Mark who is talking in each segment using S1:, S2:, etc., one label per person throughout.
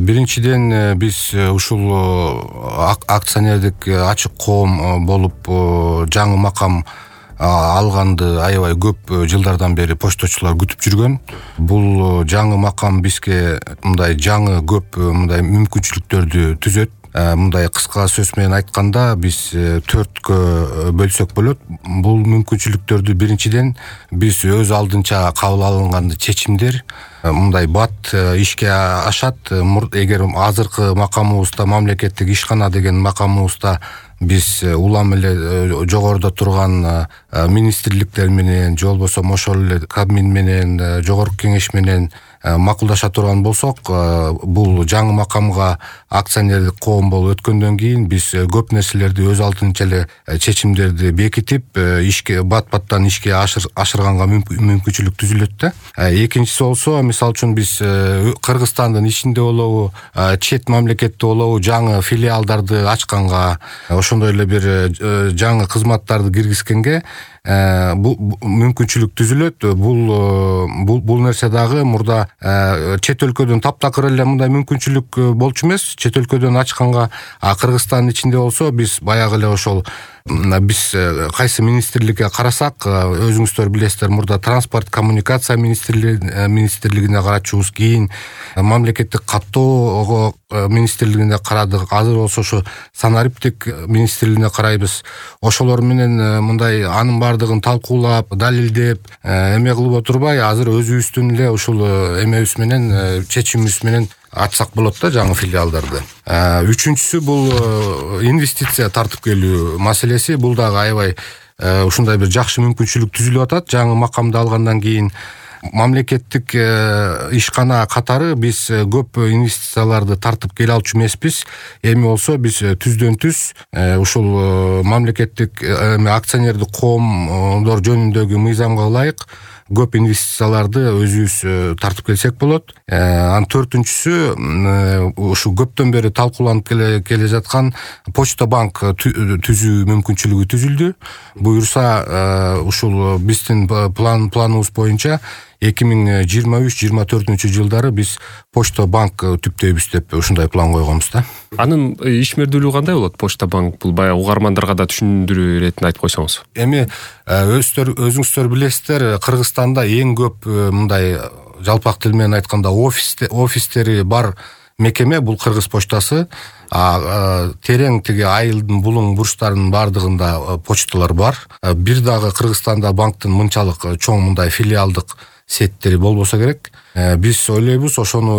S1: Биринчиден биз ушул акционердик ачык коом болуп жаңы макам алганды аябай көп жылдардан бери почточулар күтүп жүргөн. Бул жаңы макам бизге мындай жаңы көп мындай мүмкүнчүлүктөрдү түзөт. Мындай кыска сөз менен айтканда биз 4кө бөлсөк болот. Бул мүмкүнчүлүктөрдү биринчиден биз өз алдынча кабыл алынган чечимдер мындай бат ишке ашат. Эгер азыркы макамыбызда мамлекеттик ишкана деген макамыбызда биз улам эле жогоруда турган министрликтер менен же болбосо ошол эле Кабмин менен жогорку кеңеш менен макулдаша турган болсок, бул жаңы макамга акционердик коом болуп өткөндөн кийин биз көп нерселерди өз алдынча эле чечимдерди бекитип, ишке бат-баттан ишке ашырганга мүмкүнчүлүк түзүлөт да. Экинчиси болсо, мисалы үчүн биз Кыргызстандын ичинде болобу, чет мамлекетте болобу жаңы филиалдарды ачканга, ошондой эле бир жаңы кызматтарды киргизгенге бул мүмкүнчүлүк түзүлөт. Бул нерсе дагы мурда чет өлкөдөн таптакыр эле мындай мүмкүнчүлүк болчу эмес. Чет өлкөдөн ачканга, Кыргызстандын ичинде болсо биз баягы эле ошол биз кайсы министрликке карасак, өзүңүздөр билесиздер, мурда транспорт коммуникация министрлигине карачубуз, кийин мамлекеттик каттоо министрлигине карадык, азыр болсо ошо санариптик министрлигине карайбыз. Ошолор менен мындай анын бардыгын талкуулап, далилдеп, эме кылып отурбай, азыр өзүбүздүн эле ушул эмебиз менен, чечимибиз менен ачсак болот да жаңы филиалдарды. Үчүнчүсү бул инвестиция тартып келүү маселеси. Бул дагы аябай ушундай бир жакшы мүмкүнчүлүк түзүлүп атат. Жаңы макамды алгандан кийин мамлекеттик ишкана катары биз көп инвестицияларды тартып келе алчу эмеспиз. Эми болсо биз түздөн-түз ушул мамлекеттик акционердик коомдор жөнүндөгү мыйзамга ылайык көп инвестицияларды өзүбүз тартып келсек болот. Анын төртүнчүсү ушу көптөн бери талкууланып келе жаткан почта банк түзүү мүмкүнчүлүгү түзүлдү. Буюрса ушул биздин планыбыз боюнча 2023-24 жылдары биз почта банк түптөйбүз деп ушундай план койгонбуз да.
S2: Анын ишмердүүлүгү кандай болот почта банк? Бул баягы угармандарга да түшүндүрүү иретинде айтып койсоңуз.
S1: Эми өзүңүздөр билесиздер, Кыргызстанда эң көп мындай жалпак тил менен айтканда офистери бар мекеме бул Кыргыз почтасы. Терең тиги айылдын булуң бурчтарынын бардыгында почталар бар. Бир дагы Кыргызстанда банктын мынчалык чоң мындай филиалдык сеттери болбосо керек. Биз ойлойбуз,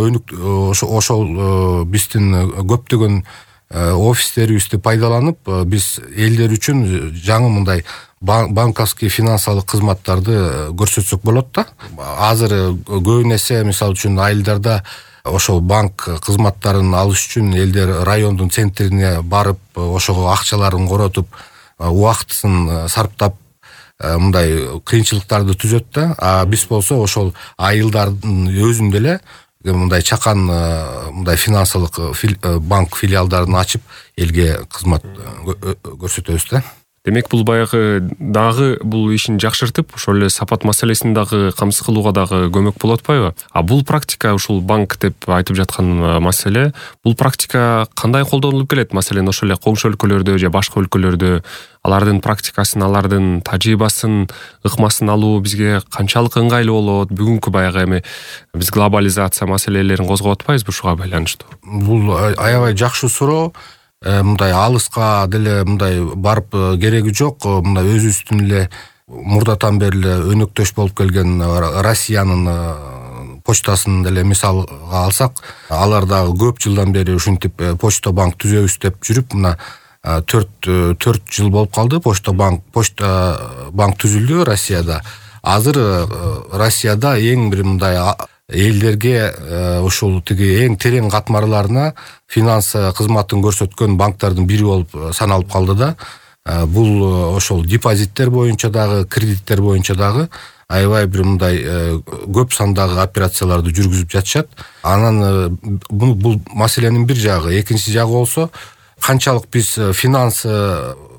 S1: ошол биздин көптөгөн офистерибизди пайдаланып, биз элдер үчүн жаңы мындай банковский финансалык кызматтарды көрсөтсөк болот да. Азыр көбүн эсе мисалы үчүн айылдарда ошол банк кызматтарын алыш үчүн элдер райондун центрине барып, ошого акчаларын коротуп, убактысын сарптап мындай кыйынчылыктарды түзөт да. Биз болсо ошол айылдардын өзүндө эле мындай чакан мындай финансалык банк филиалдарын ачып элге кызмат көрсөтөбүз да.
S2: Демек бул баягы дагы бул ишин жакшыртып, ошол эле сапат маселесин дагы камсыз кылууга дагы көмөк болуп атпайбы? Бул практика, ушул банк деп айтып жаткан маселе, бул практика кандай колдонулуп келет? Маселен, ошол эле коңшу өлкөлөрдө же башка өлкөлөрдө алардын практикасын, алардын тажрыйбасын, ыкмасын алуу бизге канчалык ыңгайлуу болот? Бүгүнкү баягы эми биз глобализация маселелерин козгоп атпайбызбы ушуга байланыштуу?
S1: Бул аябай жакшы суроо. Мындай алыска деле мындай барып кереги жок. Мындай өзүбүздүн эле мурдатан бери эле өнөктөш болуп келген Россиянын почтасын деле мисалга алсак, алар дагы көп жылдан бери ушинтип почта банк түзөбүз деп жүрүп, мына 4 жыл болуп калды. Почта банк түзүлдү Россияда. Азыр Россияда эң бир мындай элдерге ушул тиги эң терең катмарларына финанс кызматын көрсөткөн банктардын бири болуп саналып калды да. Бул ошол депозиттер боюнча дагы, кредиттер боюнча дагы аябай бир мындай көп сандагы операцияларды жүргүзүп жатышат. Анан бул маселенин бир жагы. Экинчи жагы болсо, канчалык биз финанс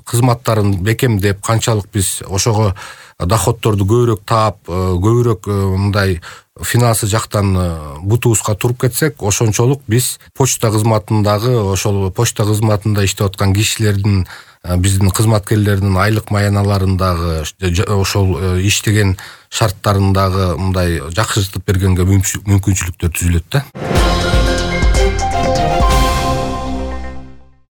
S1: кызматтарын бекемдеп, канчалык биз ошого доходторду көбүрөөк таап, көбүрөөк мындай финансы жактан бутубузга туруп кетсек, ошончолук биз почта кызматындагы ошол почта кызматында иштеп аткан кишилердин, биздин кызматкерлердин айлык маяналарындагы ошол иштеген шарттарындагы мындай жакшыртып бергенге мүмкүнчүлүктөр түзүлөт да.